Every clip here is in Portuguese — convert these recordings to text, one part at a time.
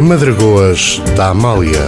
Madragoas da Amália,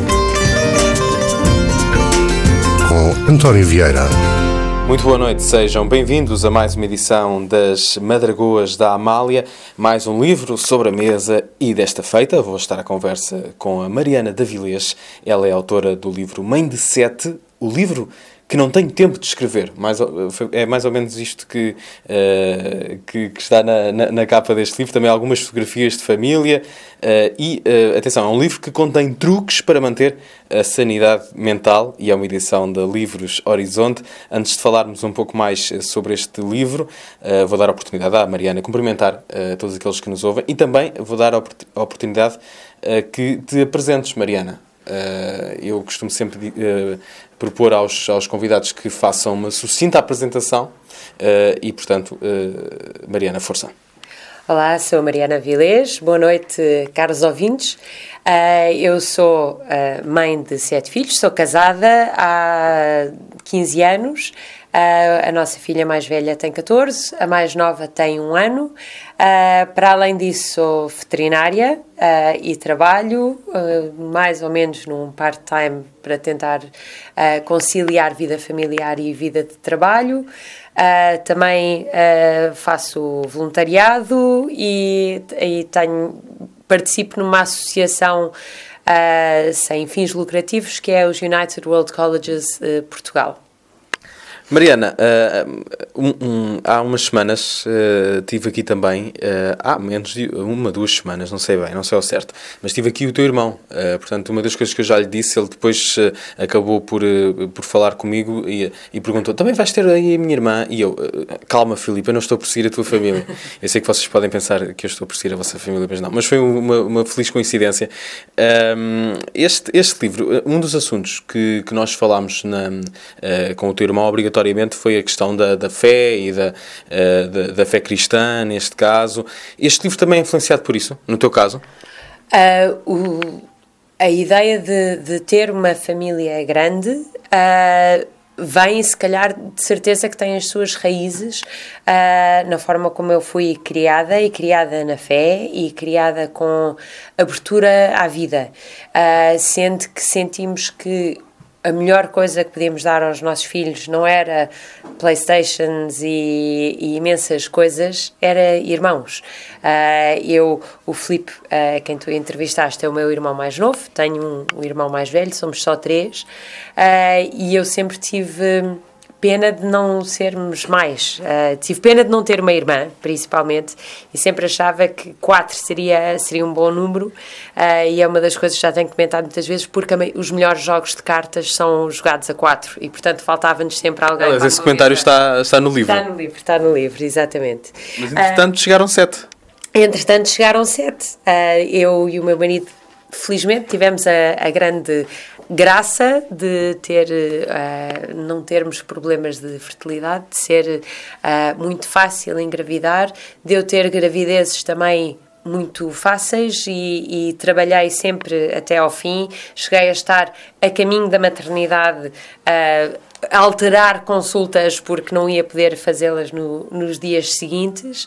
com António Vieira. Muito boa noite, sejam bem-vindos a mais uma edição das Madragoas da Amália, mais um livro sobre a mesa e desta feita vou estar à conversa com a Mariana Davilés. Ela é autora do livro Mãe de Sete, o livro que não tenho tempo de escrever. É mais ou menos isto que está na capa deste livro. Também algumas fotografias de família atenção, é um livro que contém truques para manter a sanidade mental e é uma edição da Livros Horizonte. Antes de falarmos um pouco mais sobre este livro, vou dar a oportunidade à Mariana cumprimentar todos aqueles que nos ouvem e também vou dar a oportunidade que te apresentes, Mariana. Eu costumo sempre propor aos convidados que façam uma sucinta apresentação e, portanto, Mariana, força. Olá, sou a Mariana Davilés. Boa noite, caros ouvintes. Eu sou mãe de 7 filhos, sou casada há 15 anos. A nossa filha mais velha tem 14, a mais nova tem 1 ano. Para além disso, sou veterinária e trabalho mais ou menos num part-time para tentar conciliar vida familiar e vida de trabalho. Também faço voluntariado e participo numa associação sem fins lucrativos que é os United World Colleges Portugal. Mariana, há umas semanas tive aqui também, há menos de 2 semanas, não sei ao certo, mas tive aqui o teu irmão. Portanto, uma das coisas que eu já lhe disse, ele depois acabou por falar comigo e perguntou, também vais ter aí a minha irmã? E eu, calma Filipe, eu não estou a perseguir a tua família. Eu sei que vocês podem pensar que eu estou a perseguir a vossa família, mas não. Mas foi uma feliz coincidência. Este livro, um dos assuntos que nós falámos com o teu irmão, obrigatoriamente, foi a questão da fé e da fé cristã, neste caso. Este livro também é influenciado por isso, no teu caso? A ideia de ter uma família grande vem, se calhar, de certeza que tem as suas raízes na forma como eu fui criada, e criada na fé, e criada com abertura à vida. Sendo que sentimos que a melhor coisa que podíamos dar aos nossos filhos não era Playstations e imensas coisas, era irmãos. O Filipe, quem tu entrevistaste, é o meu irmão mais novo, tenho um irmão mais velho, somos só 3, e eu sempre tive pena de não sermos mais. Tive pena de não ter uma irmã, principalmente, e sempre achava que 4 seria um bom número, e é uma das coisas que já tenho comentado muitas vezes, porque os melhores jogos de cartas são jogados a 4, e portanto faltava-nos sempre alguém. Mas esse comentário está no livro. Está no livro, exatamente. Mas entretanto chegaram 7. Entretanto chegaram 7. Eu e o meu marido, felizmente, tivemos a grande graça de não termos problemas de fertilidade, de ser muito fácil engravidar, de eu ter gravidezes também muito fáceis e trabalhei sempre até ao fim. Cheguei a estar a caminho da maternidade, a alterar consultas porque não ia poder fazê-las nos dias seguintes,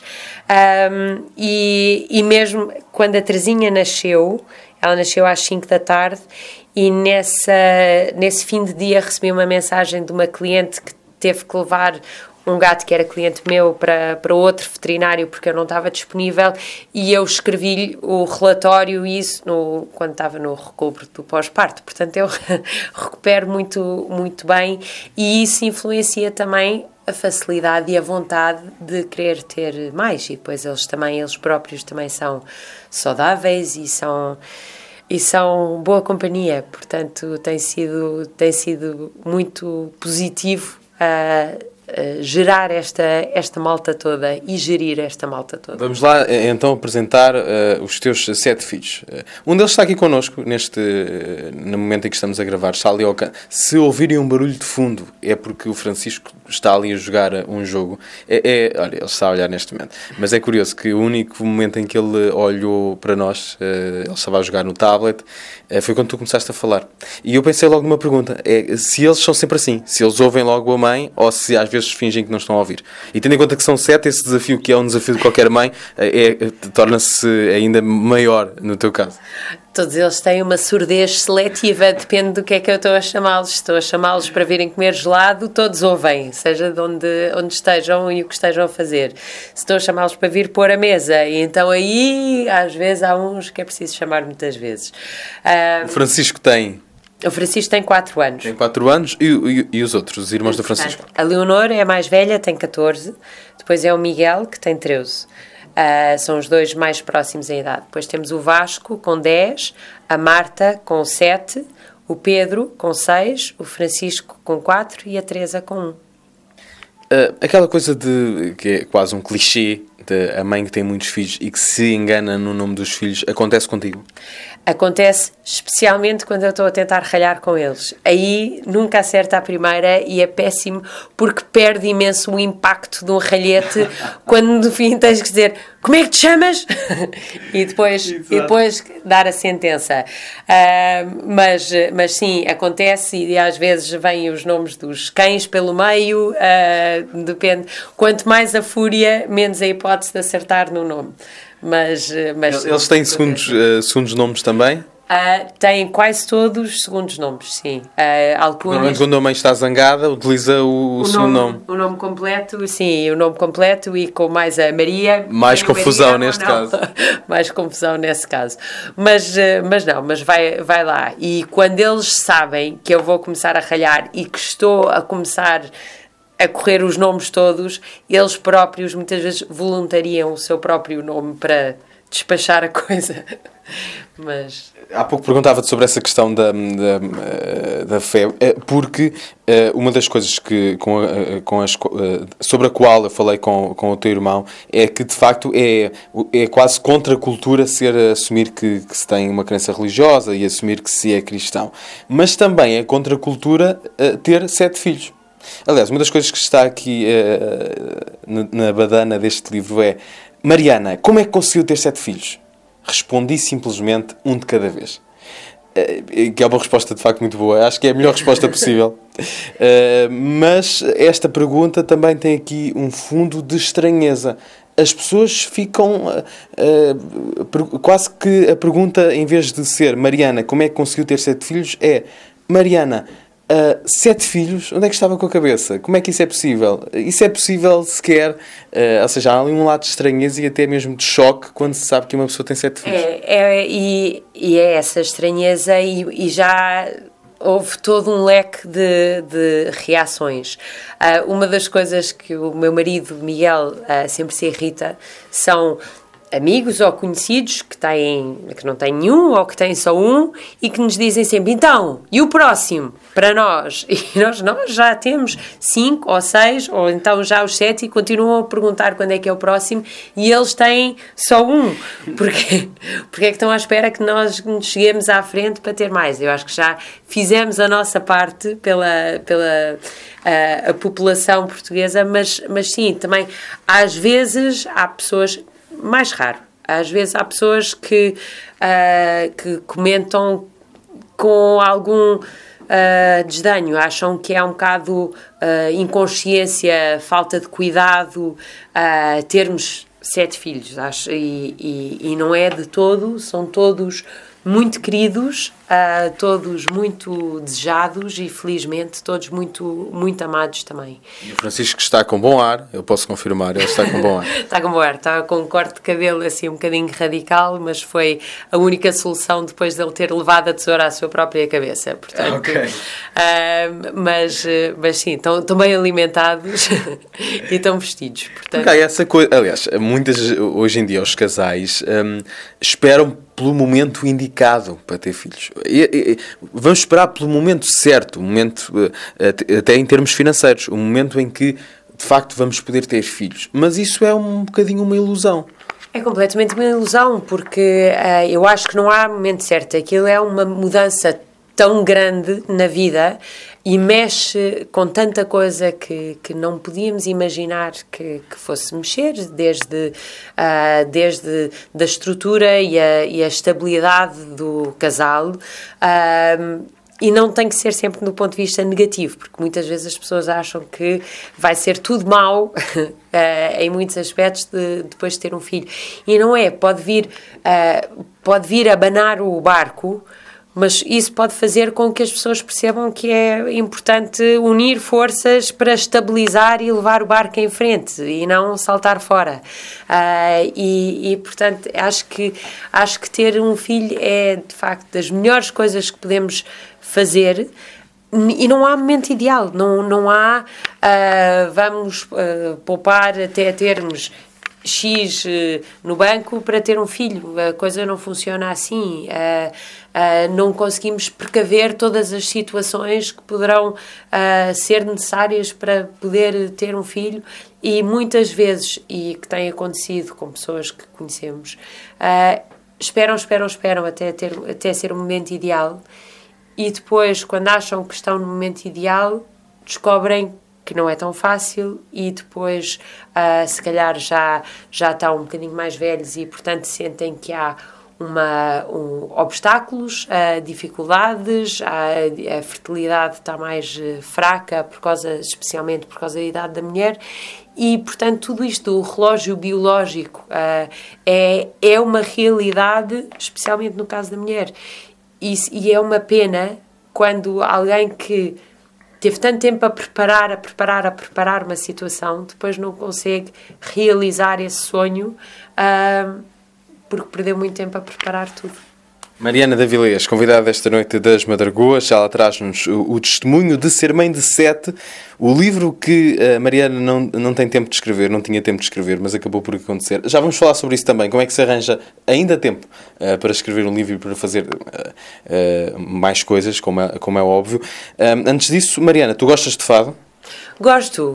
e mesmo quando a Terezinha nasceu, ela nasceu às 5 da tarde, e nesse fim de dia recebi uma mensagem de uma cliente que teve que levar um gato que era cliente meu para outro veterinário porque eu não estava disponível, e eu escrevi-lhe o relatório quando estava no recobro do pós-parto. Portanto, eu recupero muito, muito bem, e isso influencia também a facilidade e a vontade de querer ter mais, e depois eles próprios também são saudáveis e são boa companhia, portanto tem sido muito positivo gerar esta malta toda e gerir esta malta toda. Vamos lá então apresentar os teus 7 filhos. Um deles está aqui connosco no momento em que estamos a gravar, está ali ao canto. Se ouvirem um barulho de fundo é porque o Francisco está ali a jogar um jogo. Olha, ele está a olhar neste momento, mas é curioso que o único momento em que ele olhou para nós, ele estava a jogar no tablet, foi quando tu começaste a falar. E eu pensei logo numa pergunta, se eles são sempre assim, se eles ouvem logo a mãe ou se às vezes fingem que não estão a ouvir. E tendo em conta que são 7, esse desafio, que é um desafio de qualquer mãe, torna-se ainda maior no teu caso. Todos eles têm uma surdez seletiva, depende do que é que eu estou a chamá-los. Se estou a chamá-los para virem comer gelado, todos ouvem, seja de onde estejam e o que estejam a fazer. Se estou a chamá-los para vir pôr a mesa, e então aí, às vezes, há uns que é preciso chamar muitas vezes. O Francisco tem... O Francisco tem 4 anos. Tem 4 anos e os outros, os irmãos do Francisco? A Leonor é a mais velha, tem 14. Depois é o Miguel, que tem 13. São os dois mais próximos em idade. Depois temos o Vasco, com 10, a Marta, com 7, o Pedro, com 6, o Francisco, com 4 e a Teresa, com 1. Aquela coisa que é quase um clichê, de a mãe que tem muitos filhos e que se engana no nome dos filhos, acontece contigo? Acontece especialmente quando eu estou a tentar ralhar com eles. Aí nunca acerta a primeira e é péssimo porque perde imenso o impacto de um ralhete quando no fim tens que dizer como é que te chamas? e depois dar a sentença. Mas sim, acontece e às vezes vêm os nomes dos cães pelo meio, depende. Quanto mais a fúria, menos a hipótese de acertar no nome. Mas eles têm segundos nomes também? Têm quase todos segundos nomes, sim. Normalmente quando a mãe está zangada, utiliza o segundo nome. O nome completo, sim, o nome completo e com mais a Maria. Mais confusão neste caso. Mais confusão nesse caso. Mas vai lá. E quando eles sabem que eu vou começar a ralhar e que estou a começar a correr os nomes todos, eles próprios muitas vezes voluntariam o seu próprio nome para despachar a coisa. Mas... Há pouco perguntava-te sobre essa questão da fé, porque uma das coisas que, sobre a qual eu falei com o teu irmão é que, de facto, é quase contra a cultura assumir que se tem uma crença religiosa e assumir que se é cristão. Mas também é contra a cultura ter 7 filhos. Aliás, uma das coisas que está aqui na badana deste livro é: Mariana, como é que conseguiu ter 7 filhos? Respondi simplesmente um de cada vez. Que é uma resposta de facto muito boa. Acho que é a melhor resposta possível. Mas esta pergunta também tem aqui um fundo de estranheza. As pessoas ficam quase que a pergunta, em vez de ser Mariana, como é que conseguiu ter 7 filhos, é Mariana, 7 filhos, onde é que estava com a cabeça? Como é que isso é possível? Isso é possível sequer, ou seja, há ali um lado de estranheza e até mesmo de choque quando se sabe que uma pessoa tem 7 filhos. E é essa estranheza e já houve todo um leque de reações. Uma das coisas que o meu marido, Miguel, sempre se irrita são amigos ou conhecidos que não têm nenhum ou que têm só um e que nos dizem sempre, então, e o próximo? Para nós. E nós já temos 5 ou 6 ou então já os 7 e continuam a perguntar quando é que é o próximo e eles têm só um. Porque é que estão à espera que nós nos cheguemos à frente para ter mais? Eu acho que já fizemos a nossa parte pela a população portuguesa, mas sim, também às vezes há pessoas... Mais raro. Às vezes há pessoas que comentam com algum desdenho, acham que é um bocado inconsciência, falta de cuidado termos 7 filhos, acho, e não é de todo, são todos muito queridos, todos muito desejados e felizmente todos muito, muito amados também. E o Francisco está com bom ar, eu posso confirmar, ele está com bom ar. Está com bom ar, está com um corte de cabelo assim um bocadinho radical, mas foi a única solução depois dele ter levado a tesoura à sua própria cabeça, portanto, okay. Mas sim, estão bem alimentados e estão vestidos, portanto... Okay, essa coisa, aliás, hoje em dia os casais esperam pelo momento indicado para ter filhos. Vamos esperar pelo momento certo, o momento, até em termos financeiros, o momento em que, de facto, vamos poder ter filhos. Mas isso é um bocadinho uma ilusão. É completamente uma ilusão, porque eu acho que não há momento certo. Aquilo é uma mudança tão grande na vida e mexe com tanta coisa que não podíamos imaginar que fosse mexer, desde da estrutura e a estabilidade do casal, E não tem que ser sempre do ponto de vista negativo, porque muitas vezes as pessoas acham que vai ser tudo mau em muitos aspectos depois de ter um filho. E não é, pode vir abanar o barco, mas isso pode fazer com que as pessoas percebam que é importante unir forças para estabilizar e levar o barco em frente e não saltar fora. Portanto, acho que ter um filho é, de facto, das melhores coisas que podemos fazer. E não há momento ideal, não há vamos poupar até termos X no banco para ter um filho. A coisa não funciona assim. Não conseguimos precaver todas as situações que poderão ser necessárias para poder ter um filho, e muitas vezes, e que tem acontecido com pessoas que conhecemos, esperam até ser o momento ideal, e depois, quando acham que estão no momento ideal, descobrem que não é tão fácil, e depois se calhar já estão um bocadinho mais velhos e, portanto, sentem que há obstáculos, dificuldades, a fertilidade está mais fraca, especialmente por causa da idade da mulher, e, portanto, tudo isto, o relógio biológico é uma realidade, especialmente no caso da mulher. E é uma pena quando alguém que teve tanto tempo a preparar uma situação, depois não consegue realizar esse sonho, porque perdeu muito tempo a preparar tudo. Mariana da Vilés, convidada esta noite das Madragoas, ela traz-nos o testemunho de ser mãe de 7, o livro que a Mariana não tem tempo de escrever, não tinha tempo de escrever, mas acabou por acontecer. Já vamos falar sobre isso também, como é que se arranja ainda tempo para escrever um livro e para fazer mais coisas, como é óbvio. Antes disso, Mariana, tu gostas de fado? Gosto.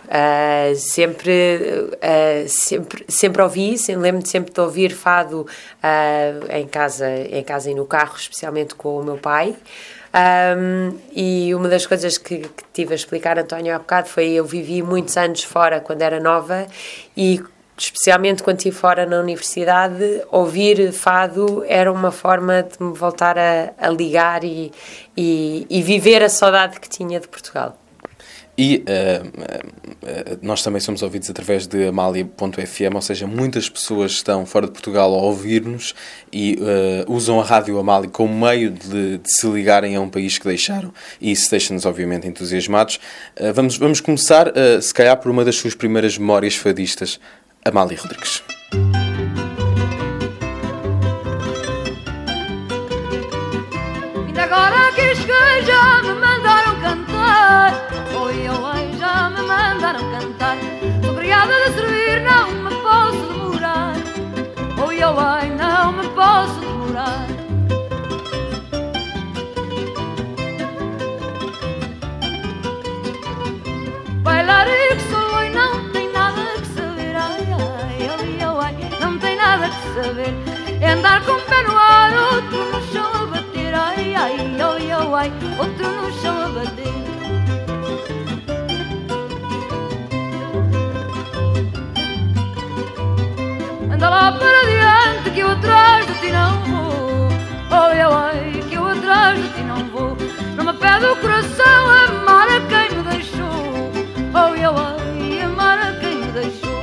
Sempre ouvi, lembro-me sempre de ouvir fado em casa e no carro, especialmente com o meu pai. E uma das coisas que tive a explicar, António, há bocado, foi eu vivi muitos anos fora quando era nova, e especialmente quando estive fora na universidade, ouvir fado era uma forma de me voltar a ligar e viver a saudade que tinha de Portugal. E nós também somos ouvidos através de Amália.fm, ou seja, muitas pessoas estão fora de Portugal a ouvir-nos e usam a Rádio Amália como meio de se ligarem a um país que deixaram, e isso deixa-nos obviamente entusiasmados. Vamos começar, se calhar, por uma das suas primeiras memórias fadistas, Amália Rodrigues. E agora que cheguei já me mandaram cantar. Já me mandaram cantar. Sou obrigada a servir, não me posso demorar. Não me posso demorar. Bailar e que sou e não tem nada que saber. Não tem nada que saber. É andar com o pé no ar, outro no chão a bater. Outro no chão a bater. Anda lá para diante que eu atrás de ti não vou. Que eu atrás de ti não vou. Não me pede o coração amar a quem me deixou. Amar a quem me deixou.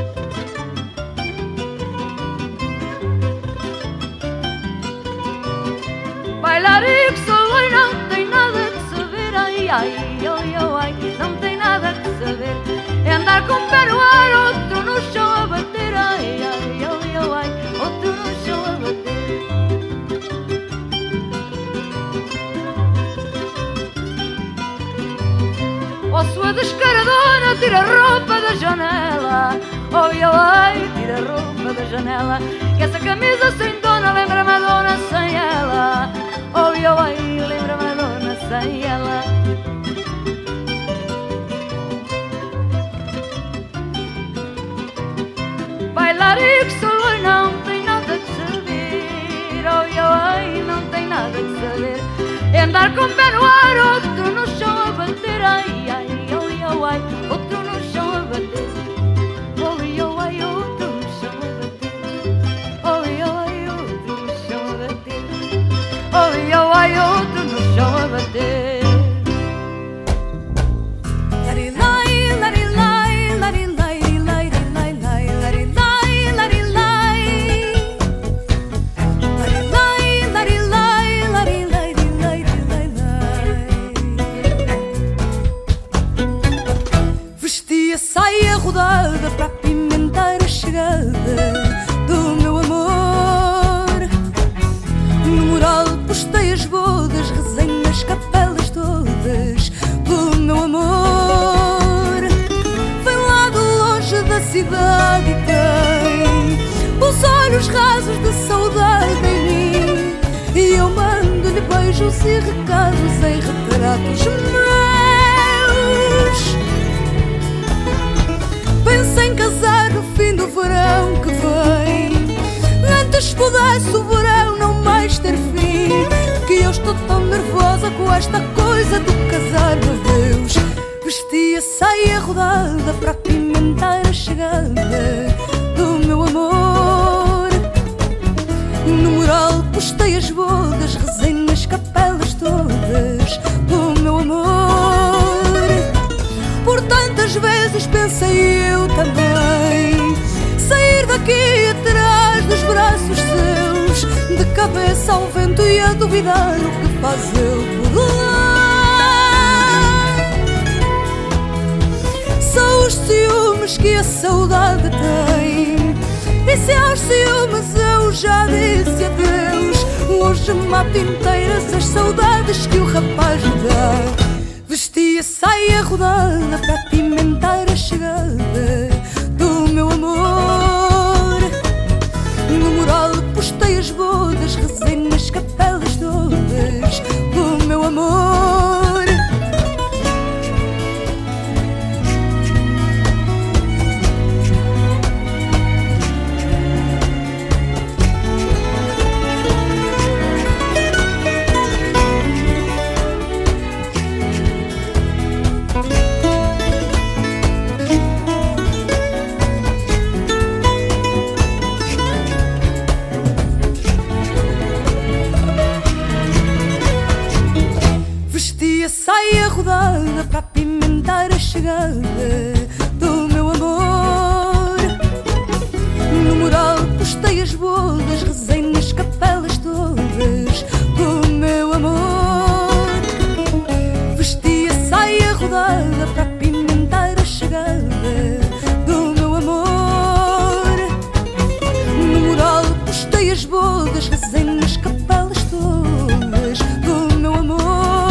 Bailar e que sou e não tem nada que saber. Não tem nada que saber. É andar com o pé no ar, outro no chão a bater. Outro no chão a bater. Ó sua descaradona, tira a roupa da janela. Tira a roupa da janela. Que essa camisa sem dona lembra-me a dona sem ela. Lembra-me a dona sem ela. Bailar e que sou e não tem nada que saber. Não tem nada que saber. É andar com o pé no ar, outro no chão a bater. Outro no chão a bater. Outro no chão a bater. Outro no chão a bater. Outro no chão a bater. rodada para apimentar a chegada do meu amor. No mural postei as bodas, rezei nas capelas todas pelo meu amor. Vem lá de longe da cidade e tem os olhos rasos de saudade em mim, e eu mando-lhe beijos e recados em retratos meus. Penso em casar no fim do verão que vem, antes pudesse o verão não mais ter fim, que eu estou tão nervosa com esta coisa do casar, meu Deus. Vesti a saia rodada para apimentar a chegada do meu amor. No mural postei as bodas, rezei nas capelas todas do meu amor. Por tantas vezes pensei eu também sair daqui atrás dos braços seus, de cabeça ao vento e a duvidar o que faz ele por lá. São os ciúmes que a saudade tem, e se aos ciúmes eu já disse adeus, hoje mato inteiras as saudades que o rapaz me dá. Vesti a saia rodada para apimentar a chegada do meu amor. No mural postei as bodas, rezei nas capelas todas do meu amor. Saia rodada para apimentar a chegada do meu amor. No mural postei as bodas, rezei nas capelas todas do meu amor. Vesti a saia rodada para apimentar a chegada do meu amor. No mural postei as bodas, rezei nas capelas todas do meu amor.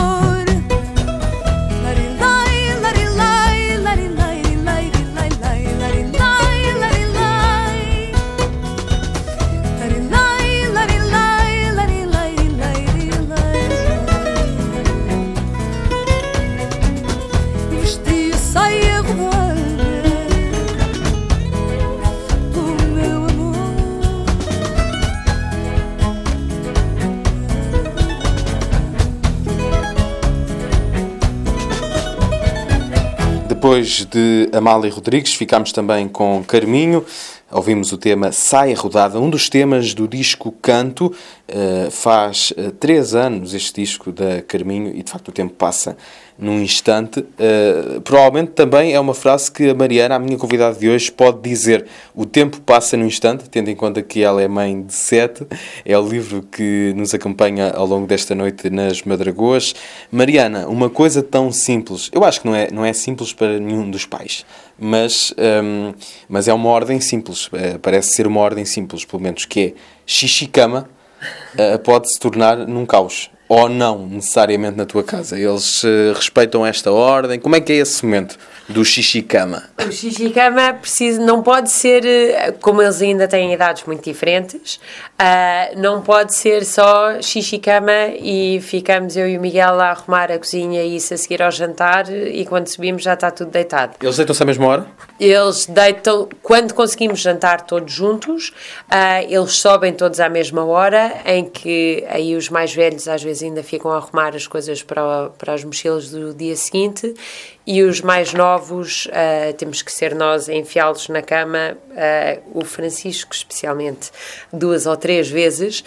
Depois de Amália Rodrigues, ficámos também com Carminho. Ouvimos o tema Saia Rodada, um dos temas do disco Canto. Faz 3 anos este disco da Carminho e, de facto, o tempo passa num instante. Provavelmente também é uma frase que a Mariana, a minha convidada de hoje, pode dizer. O tempo passa num instante, tendo em conta que ela é mãe de 7. É o livro que nos acompanha ao longo desta noite nas Madragoas. Mariana, uma coisa tão simples. Eu acho que não é simples para nenhum dos pais. Mas é uma ordem simples. Parece ser uma ordem simples, pelo menos, que é xixi-cama. Pode se tornar num caos. Ou não, necessariamente na tua casa. Eles respeitam esta ordem. Como é que é esse momento do xixi-cama? O xixi-cama não pode ser, como eles ainda têm idades muito diferentes, não pode ser só xixi-cama e ficamos eu e o Miguel a arrumar a cozinha e isso a seguir ao jantar, e quando subimos já está tudo deitado. Eles deitam-se à mesma hora? Eles deitam, quando conseguimos jantar todos juntos, eles sobem todos à mesma hora, em que aí os mais velhos às vezes ainda ficam a arrumar as coisas para as mochilas do dia seguinte, e os mais novos temos que ser nós a enfiá-los na cama, o Francisco especialmente 2 ou 3 vezes,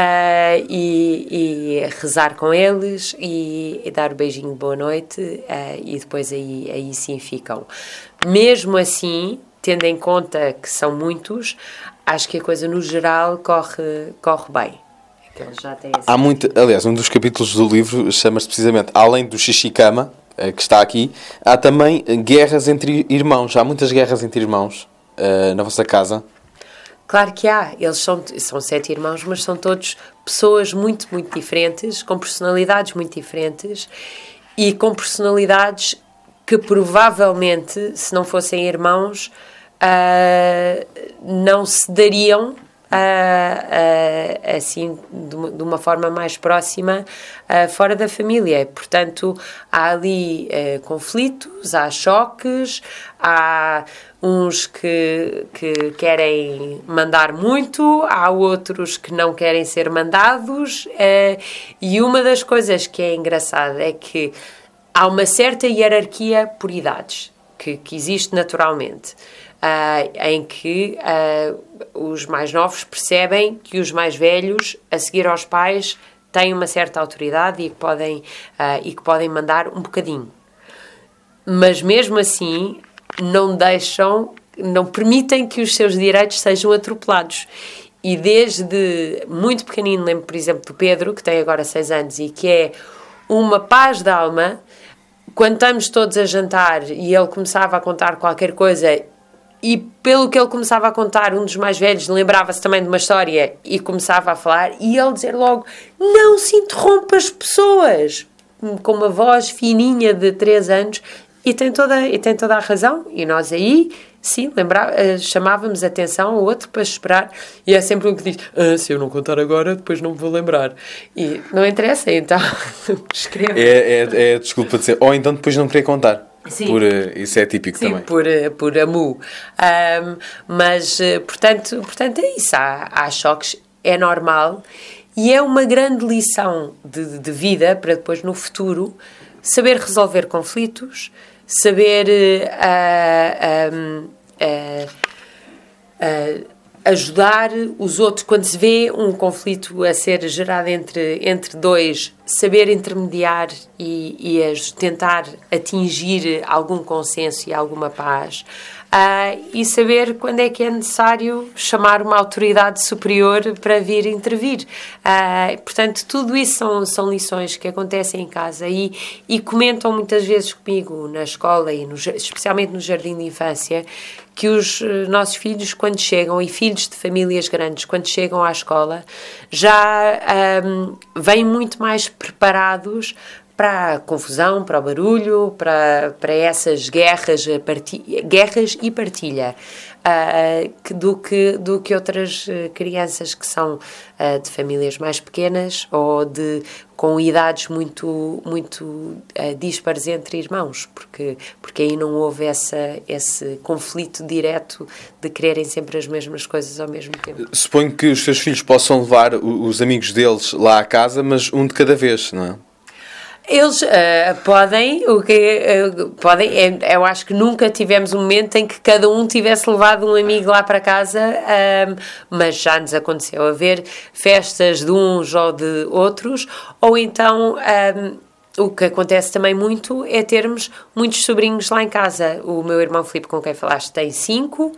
e rezar com eles e dar o beijinho de boa noite, e depois aí sim ficam. Mesmo assim, tendo em conta que são muitos, acho que a coisa no geral corre bem. Há muito, aliás, um dos capítulos do livro chama-se precisamente, além do xixi-cama, que está aqui, há também guerras entre irmãos. Há muitas guerras entre irmãos na vossa casa? Claro que há. Eles são 7 irmãos, mas são todos pessoas muito, muito diferentes, com personalidades muito diferentes e com personalidades que provavelmente, se não fossem irmãos, não se dariam assim de uma forma mais próxima fora da família. Portanto, há ali conflitos, há choques, há uns que querem mandar muito, há outros que não querem ser mandados, e uma das coisas que é engraçada é que há uma certa hierarquia por idades que existe naturalmente. Em que os mais novos percebem que os mais velhos, a seguir aos pais, têm uma certa autoridade e que podem mandar um bocadinho. Mas mesmo assim, não permitem que os seus direitos sejam atropelados. E desde muito pequenino, lembro, por exemplo, do Pedro, que tem agora 6 anos e que é uma paz de alma, quando estamos todos a jantar e ele começava a contar qualquer coisa. E pelo que ele começava a contar, um dos mais velhos lembrava-se também de uma história e começava a falar, e ele dizer logo, não se interrompa as pessoas, com uma voz fininha de 3 anos, e tem toda a razão, e nós aí, sim, chamávamos atenção ao outro para esperar, e é sempre um que diz, se eu não contar agora, depois não me vou lembrar, e não interessa, então, escreva. É desculpa dizer, ou então depois não querer contar. Sim. Isso é típico também. Por amu. Mas, portanto, é isso. Há choques, é normal. E é uma grande lição de vida para depois, no futuro, saber resolver conflitos, saber ajudar os outros. Quando se vê um conflito a ser gerado entre dois, saber intermediar e tentar atingir algum consenso e alguma paz. E saber quando é que é necessário chamar uma autoridade superior para vir intervir. Portanto, tudo isso são lições que acontecem em casa e comentam muitas vezes comigo na escola e especialmente no jardim de infância, que os nossos filhos, quando chegam, e filhos de famílias grandes, quando chegam à escola, já vêm muito mais preparados para a confusão, para o barulho, para essas guerras e partilha, do que outras crianças que são de famílias mais pequenas ou com idades muito díspares entre irmãos, porque aí não houve esse conflito direto de quererem sempre as mesmas coisas ao mesmo tempo. Suponho que os seus filhos possam levar os amigos deles lá à casa, mas um de cada vez, não é? Eles podem, eu acho que nunca tivemos um momento em que cada um tivesse levado um amigo lá para casa, mas já nos aconteceu haver festas de uns ou de outros, ou então o que acontece também muito é termos muitos sobrinhos lá em casa. O meu irmão Filipe, com quem falaste, tem 5,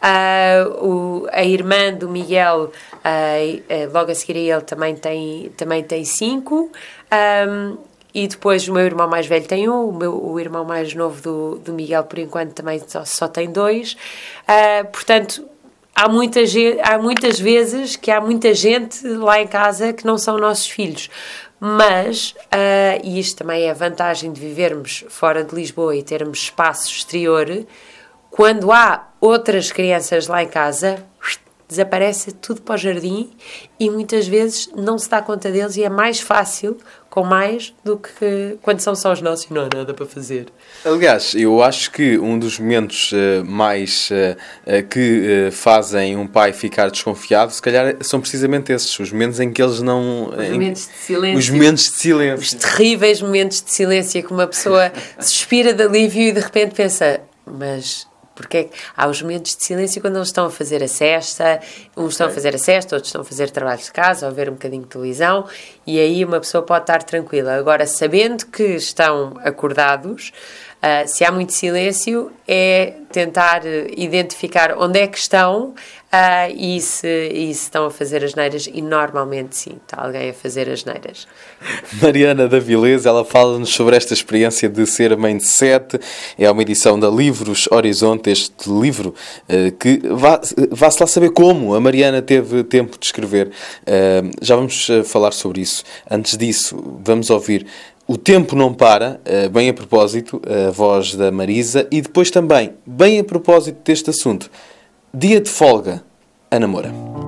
a irmã do Miguel, logo a seguir a ele, também tem 5, e depois o meu irmão mais velho tem 1, o irmão mais novo do Miguel, por enquanto, também só tem 2. Portanto, há muitas vezes que há muita gente lá em casa que não são nossos filhos. Mas, e isto também é a vantagem de vivermos fora de Lisboa e termos espaço exterior, quando há outras crianças lá em casa, desaparece tudo para o jardim e muitas vezes não se dá conta deles e é mais fácil com mais do que quando são só os nossos e não há nada para fazer. Aliás, eu acho que um dos momentos mais que fazem um pai ficar desconfiado, se calhar, são precisamente esses, os momentos em que eles não... Os momentos de silêncio. Os momentos de silêncio. Os terríveis momentos de silêncio que uma pessoa suspira de alívio e de repente pensa, mas... Porque há os momentos de silêncio quando eles estão a fazer a cesta, uns estão a fazer a cesta, outros estão a fazer trabalhos de casa, ou a ver um bocadinho de televisão, e aí uma pessoa pode estar tranquila. Agora, sabendo que estão acordados, Se há muito silêncio, é tentar identificar onde é que estão e se estão a fazer asneiras, e normalmente sim, está alguém a fazer asneiras. Mariana da Vilês, ela fala-nos sobre esta experiência de ser mãe de 7. É uma edição da Livros Horizonte, este livro que vá-se lá saber como a Mariana teve tempo de escrever. Já vamos falar sobre isso. Antes disso, vamos ouvir O Tempo Não Para, bem a propósito, a voz da Marisa, e depois também, bem a propósito deste assunto, Dia de Folga, Ana Moura.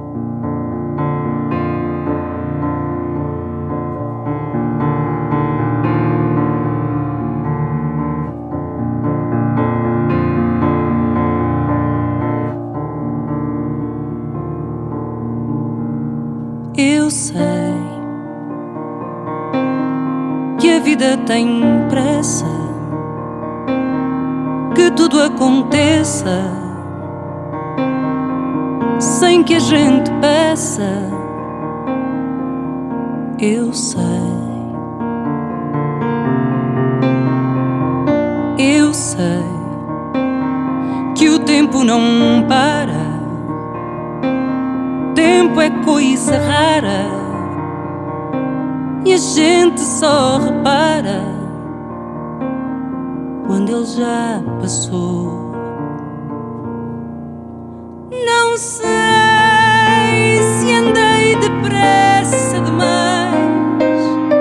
Eu sei que a vida tem pressa, que tudo aconteça sem que a gente peça. Eu sei que o tempo não para. Tempo é coisa rara e a gente só repara quando ele já passou. Não sei se andei depressa demais,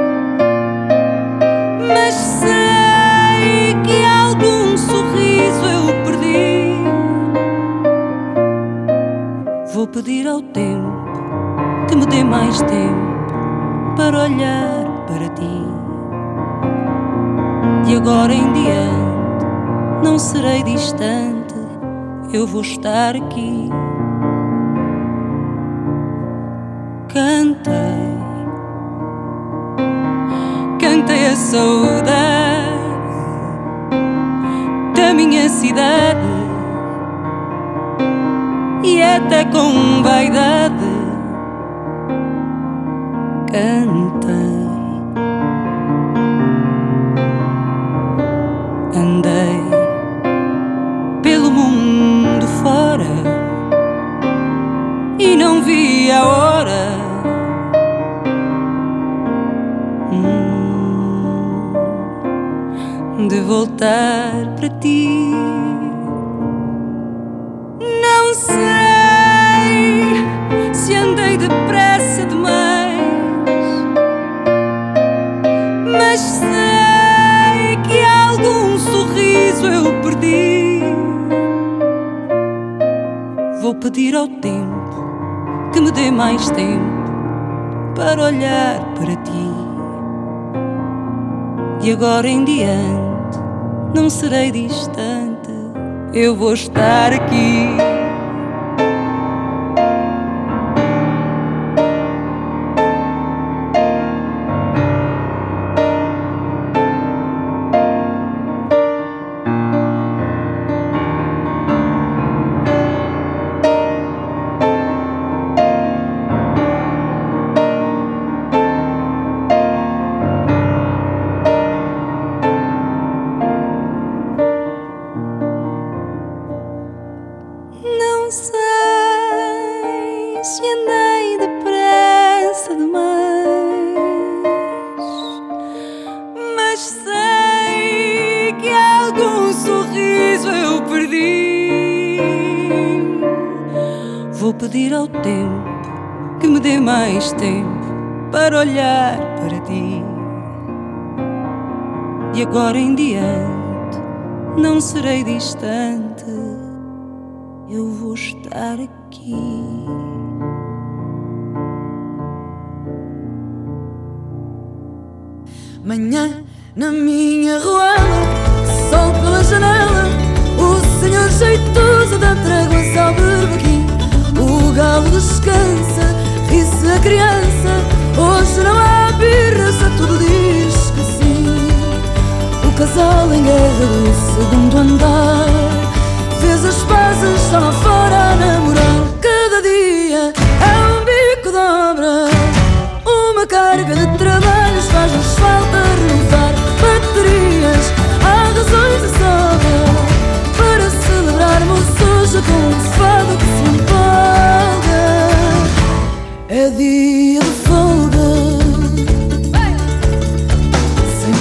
mas sei que algum sorriso eu perdi. Vou pedir ao tempo que me dê mais tempo para olhar para ti. De agora em diante não serei distante, eu vou estar aqui. Cantei a saudade da minha cidade, e até com vaidade cantei. Andei pelo mundo fora e não vi a hora de voltar para ti. Não sei se andei depressa demais, mas sei que algum sorriso eu perdi. Vou pedir ao tempo que me dê mais tempo para olhar para ti. De agora em diante não serei distante, eu vou estar aqui. Não sei se andei depressa demais, mas sei que algum sorriso eu perdi. Vou pedir ao tempo que me dê mais tempo para olhar para ti. De agora em diante não serei distante, eu vou estar aqui. Manhã na minha ruela, sol pela janela, o senhor jeitoso dá tréguas ao berbequim. O galo descansa, ri-se a criança, hoje não há birras, a tudo diz que sim. O casal em guerra do segundo andar fez as pazes, só lá fora a namorar. Cada dia é um bico de obra, uma carga de trabalhos, faz-nos falta renovar baterias. Há razões a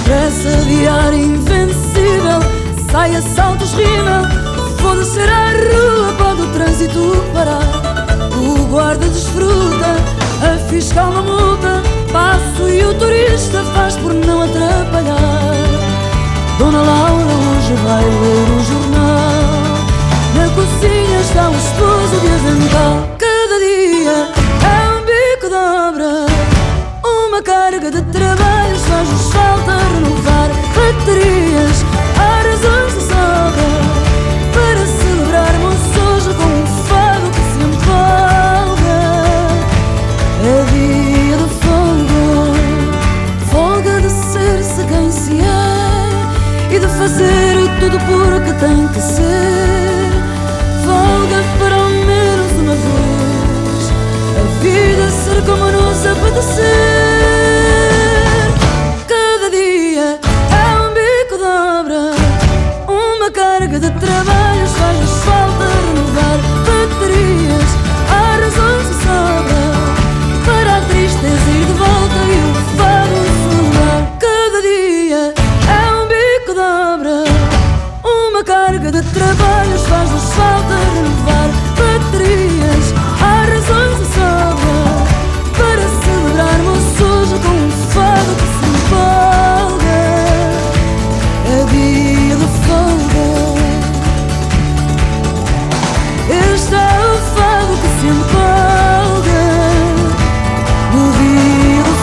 Pressa diária invencível, saia, saltos, rímel. Foda-se a rua, pode o trânsito parar. O guarda desfruta, a fiscal não multa. Passo e o turista faz por não atrapalhar. Dona Laura hoje vai ler o jornal. Na cozinha está o esposo de avental. Cada dia é um bico de obra, uma carga de trabalhos faz-nos falta renovar baterias, há razões de sobra para celebrarmos hoje com um fado que se empolga. É dia de folga, folga de ser-se quem se é e de fazer tudo porque tem que ser. Folga para ao menos uma vez a vida ser como nos apetecer. Cada dia é um bico de obra, uma carga de trabalhos faz-nos falta renovar baterias, há razões de sobra para a tristeza ir de volta e o fado soar. Cada dia é um bico de obra, uma carga de trabalhos faz-nos falta renovar baterias, há razões de sobra para celebrarmos hoje com um fado que se empolga. É dia de folga, este é o fado que se empolga. No dia de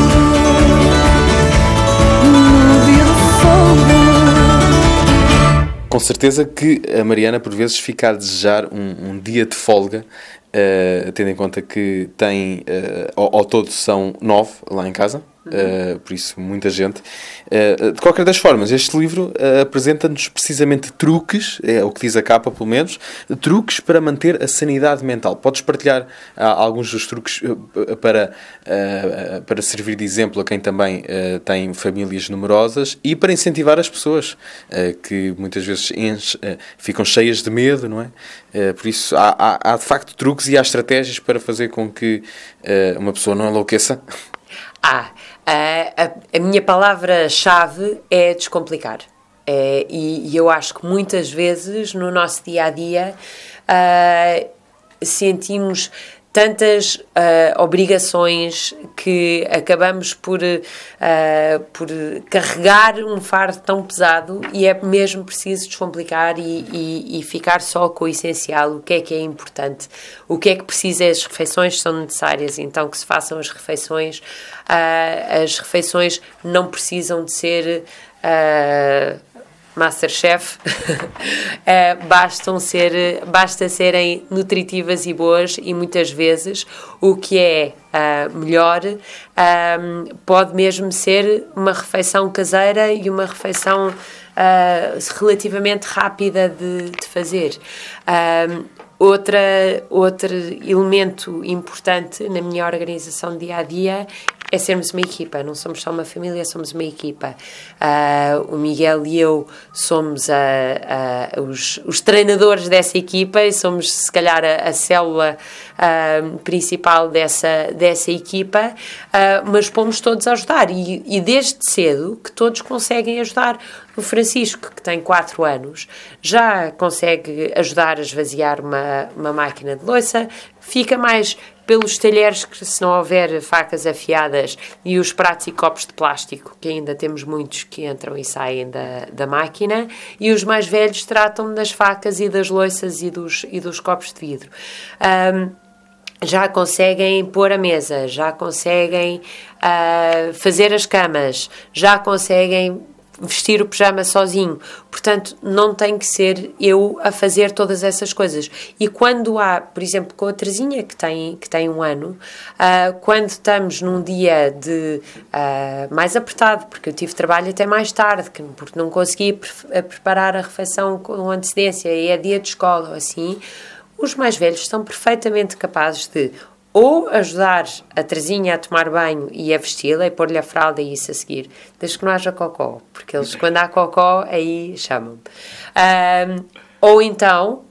folga, no dia de folga. Com certeza que a Mariana, por vezes, fica a desejar um dia de folga, tendo em conta que tem, ao todo são 9 lá em casa, por isso muita gente. De qualquer das formas, este livro apresenta-nos precisamente truques, é o que diz a capa pelo menos, truques para manter a sanidade mental. Podes partilhar alguns dos truques para servir de exemplo a quem também tem famílias numerosas e para incentivar as pessoas que muitas vezes ficam cheias de medo, não é? Por isso há de facto truques e há estratégias para fazer com que uma pessoa não enlouqueça. A minha palavra-chave é descomplicar. E eu acho que muitas vezes no nosso dia-a-dia sentimos tantas obrigações que acabamos por carregar um fardo tão pesado e é mesmo preciso descomplicar e ficar só com o essencial, o que é importante, o que é que precisa. As refeições são necessárias, então que se façam as refeições. As refeições não precisam de ser Masterchef, basta serem nutritivas e boas, e muitas vezes o que é melhor pode mesmo ser uma refeição caseira e uma refeição relativamente rápida de fazer. Outro elemento importante na minha organização dia-a-dia é sermos uma equipa. Não somos só uma família, somos uma equipa. O Miguel e eu somos os treinadores dessa equipa e somos, se calhar, a célula principal dessa equipa, mas pomos todos a ajudar. E desde cedo que todos conseguem ajudar. O Francisco, que tem 4 anos, já consegue ajudar a esvaziar uma máquina de louça, fica mais pelos talheres, que se não houver facas afiadas, e os pratos e copos de plástico, que ainda temos muitos que entram e saem da máquina, e os mais velhos tratam das facas e das louças e dos copos de vidro. Já conseguem pôr a mesa, já conseguem fazer as camas, já conseguem vestir o pijama sozinho. Portanto, não tem que ser eu a fazer todas essas coisas. E quando há, por exemplo, com a Terezinha, que tem 1 ano, quando estamos num dia mais apertado, porque eu tive trabalho até mais tarde, porque não consegui preparar a refeição com antecedência, e é dia de escola, assim, os mais velhos estão perfeitamente capazes de ou ajudar a Terezinha a tomar banho e a vesti-la e pôr-lhe a fralda e isso a seguir, desde que não haja cocó, porque eles, quando há cocó, aí chamam-me. Ou então,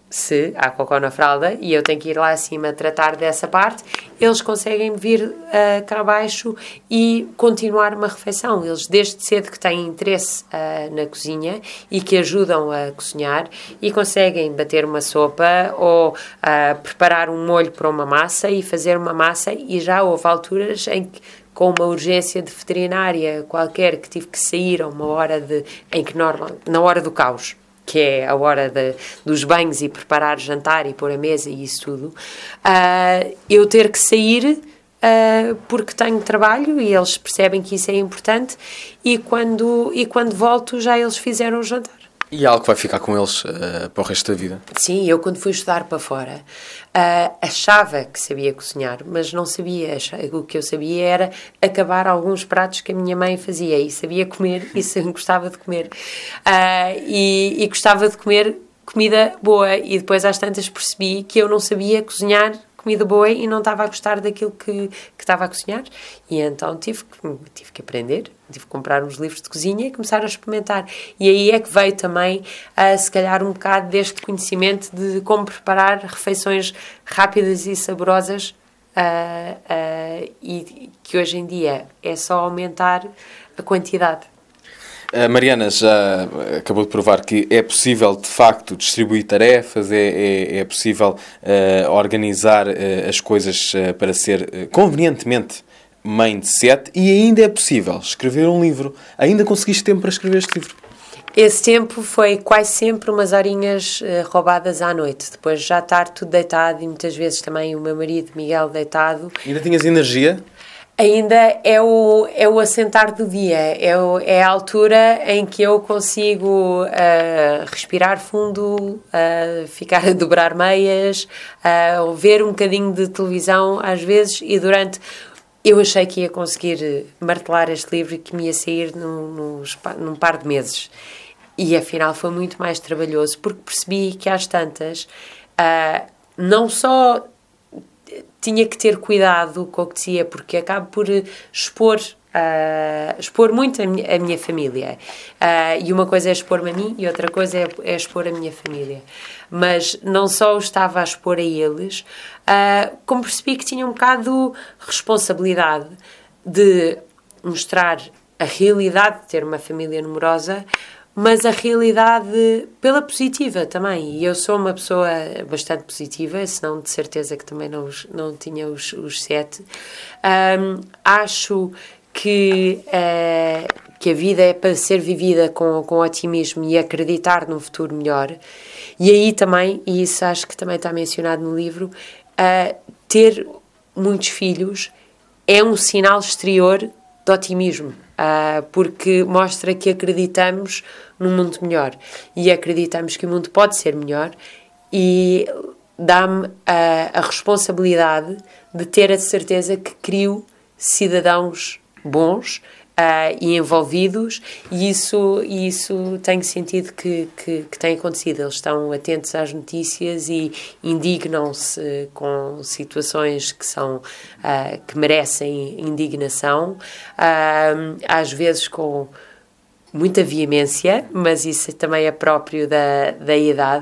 se há cocó na fralda e eu tenho que ir lá acima tratar dessa parte, eles conseguem vir cá abaixo e continuar uma refeição. Eles desde cedo que têm interesse na cozinha e que ajudam a cozinhar e conseguem bater uma sopa ou preparar um molho para uma massa e fazer uma massa, e já houve alturas em que, com uma urgência de veterinária qualquer, que tive que sair a uma hora na hora do caos, que é a hora dos banhos e preparar jantar e pôr a mesa e isso tudo, eu ter que sair porque tenho trabalho e eles percebem que isso é importante, e quando volto já eles fizeram o jantar. E é algo que vai ficar com eles para o resto da vida? Sim, eu quando fui estudar para fora achava que sabia cozinhar, mas não sabia. O que eu sabia era acabar alguns pratos que a minha mãe fazia, e sabia comer e gostava de comer. E gostava de comer comida boa, e depois às tantas percebi que eu não sabia cozinhar comida boa e não estava a gostar daquilo que estava a cozinhar, e então tive que aprender, tive que comprar uns livros de cozinha e começar a experimentar, e aí é que veio também se calhar um bocado deste conhecimento de como preparar refeições rápidas e saborosas, e que hoje em dia é só aumentar a quantidade. A Mariana já acabou de provar que é possível, de facto, distribuir tarefas, é possível organizar as coisas para ser convenientemente mãe de 7, e ainda é possível escrever um livro. Ainda conseguiste tempo para escrever este livro? Esse tempo foi quase sempre umas horinhas roubadas à noite, depois já estar tudo deitado, e muitas vezes também o meu marido Miguel deitado. Ainda tinhas energia? Ainda é o assentar do dia, é a altura em que eu consigo respirar fundo, ficar a dobrar meias, ver um bocadinho de televisão às vezes, e eu achei que ia conseguir martelar este livro e que me ia sair num par de meses, e afinal foi muito mais trabalhoso, porque percebi que às tantas não só tinha que ter cuidado com o que dizia, porque acabo por expor muito a minha família, e uma coisa é expor-me a mim e outra coisa é expor a minha família, mas não só estava a expor a eles, como percebi que tinha um bocado responsabilidade de mostrar a realidade de ter uma família numerosa, mas a realidade pela positiva também. E eu sou uma pessoa bastante positiva, senão de certeza que também não tinha os 7. Acho que a vida é para ser vivida com otimismo e acreditar num futuro melhor. E aí também, e isso acho que também está mencionado no livro, ter muitos filhos é um sinal exterior de otimismo, porque mostra que acreditamos num mundo melhor e acreditamos que o mundo pode ser melhor, e dá-me a responsabilidade de ter a certeza que crio cidadãos bons e envolvidos, e isso tenho sentido que tem acontecido. Eles estão atentos às notícias e indignam-se com situações que merecem indignação, às vezes com muita veemência, mas isso também é próprio da idade,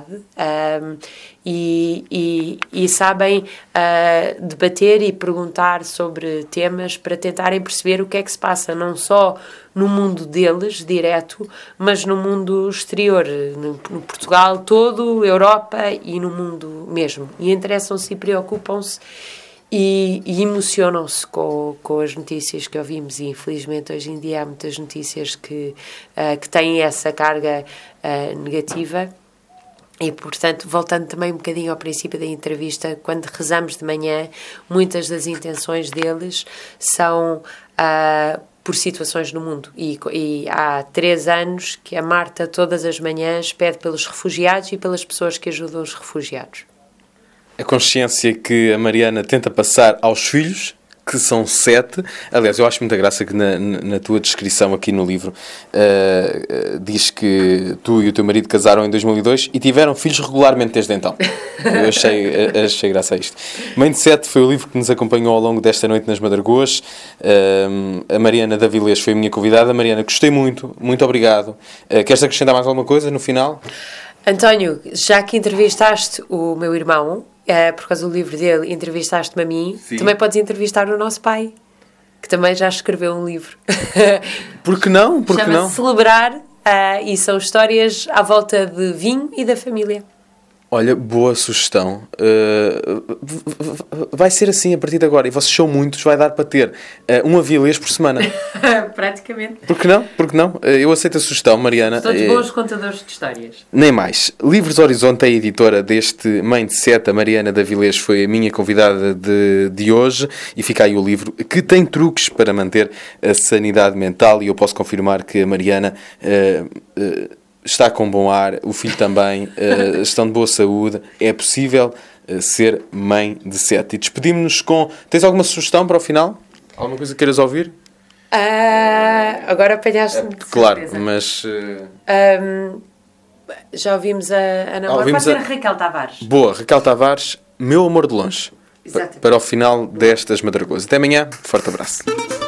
e sabem debater e perguntar sobre temas para tentarem perceber o que é que se passa, não só no mundo deles, direto, mas no mundo exterior, no Portugal todo, Europa e no mundo mesmo. E interessam-se e preocupam-se e emocionam-se com as notícias que ouvimos, e infelizmente hoje em dia há muitas notícias que têm essa carga negativa. E, portanto, voltando também um bocadinho ao princípio da entrevista, quando rezamos de manhã, muitas das intenções deles são por situações no mundo. E há 3 anos que a Marta, todas as manhãs, pede pelos refugiados e pelas pessoas que ajudam os refugiados. A consciência que a Mariana tenta passar aos filhos, que são 7. Aliás, eu acho muita graça que na tua descrição aqui no livro diz que tu e o teu marido casaram em 2002 e tiveram filhos regularmente desde então. Eu achei graça a isto. Mãe de 7 foi o livro que nos acompanhou ao longo desta noite nas Madragoas. A Mariana da Vilês foi a minha convidada. Mariana, gostei muito, muito obrigado. Queres acrescentar mais alguma coisa no final? António, já que entrevistaste o meu irmão, por causa do livro dele, entrevistaste-me a mim, Sim. também podes entrevistar o nosso pai, que também já escreveu um livro. Por que não? Por que Chama-se não? Celebrar, e são histórias à volta de vinho e da família. Olha, boa sugestão. Vai ser assim a partir de agora. E vocês são muitos, vai dar para ter um Avilés por semana. Praticamente. Por que não? Por que não? Eu aceito a sugestão, Mariana. Todos bons contadores de histórias. Nem mais. Livros Horizonte é a editora deste Mãe de Seta. Mariana de Avilés foi a minha convidada de hoje. E fica aí o livro, que tem truques para manter a sanidade mental. E eu posso confirmar que a Mariana... está com bom ar, o filho também, estão de boa saúde, é possível ser mãe de sete. E despedimos-nos com... Tens alguma sugestão para o final? Alguma coisa que queiras ouvir? Agora apanhaste-me de Claro, surpresa. mas... Já ouvimos a Ana Moura. Ouvimos Pode ser a- a Raquel Tavares. Boa, Raquel Tavares, Meu Amor de Longe. Exatamente. Para o final destas Madragoas. Até amanhã, forte abraço.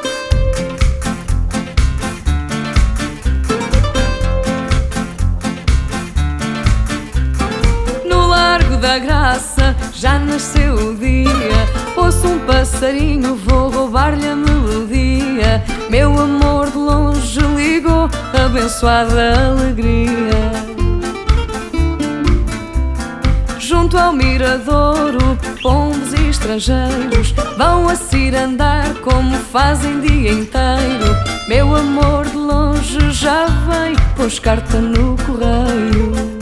No Largo da Graça já nasceu o dia. Ouço um passarinho, vou roubar-lhe a melodia. Meu amor de longe ligou, abençoada alegria. Junto ao miradouro, pombos e estrangeiros vão a cirandar como fazem dia inteiro. Meu amor de longe já vem, pôs carta no correio.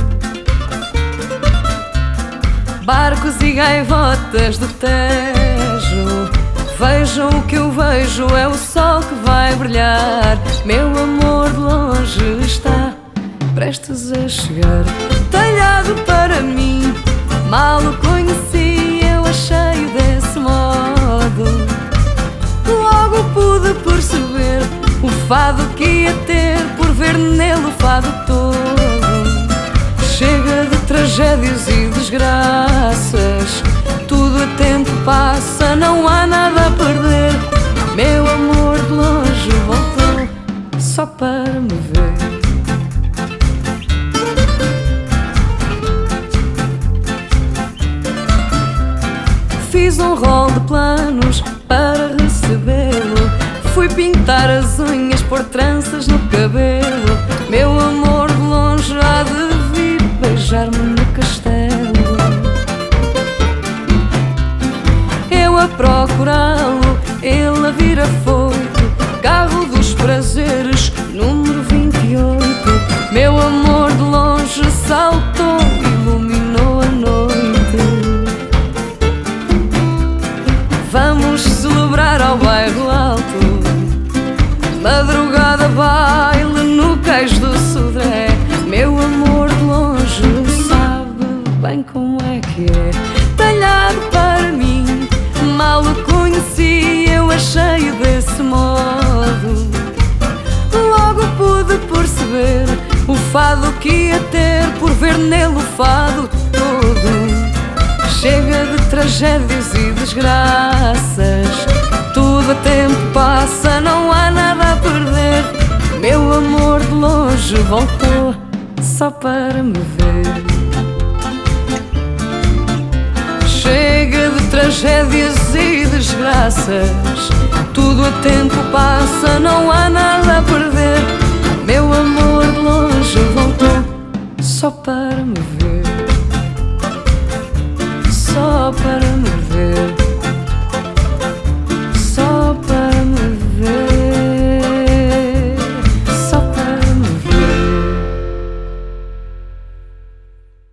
Barcos e gaivotas do Tejo, vejam o que eu vejo, é o sol que vai brilhar. Meu amor de longe está prestes a chegar. Talhado para mim, mal o conheci, eu achei-o desse modo. Logo pude perceber o fado que ia ter, por ver nele o fado todo. Chega de tragédias e desgraças, tudo a tempo passa, não há nada a perder. Meu amor de longe voltou só para me ver. Fiz um rol de planos para recebê-lo. Fui pintar as unhas, pôr tranças no cabelo. Meu amor de longe há de vir beijar-me no castelo. Eu a procurá-lo, ele a vir afoito. Carro dos prazeres, número 28. Meu amor de longe saltou, iluminou a noite. Vamos celebrar ao bairro alto, madrugada baile no cais do Sodré. Meu amor de longe sabe bem como é que é. Talhado para mim, mal o conheci, eu achei-o desse modo. Logo pude perceber o fado que ia ter, por ver nele o fado todo. Chega de tragédias e desgraças, tudo a tempo passa, não há nada a perder. Meu amor de longe voltou só para me ver. Chega de tragédias e desgraças, tudo a tempo passa, não há nada a perder. Meu amor de longe voltou só para me ver.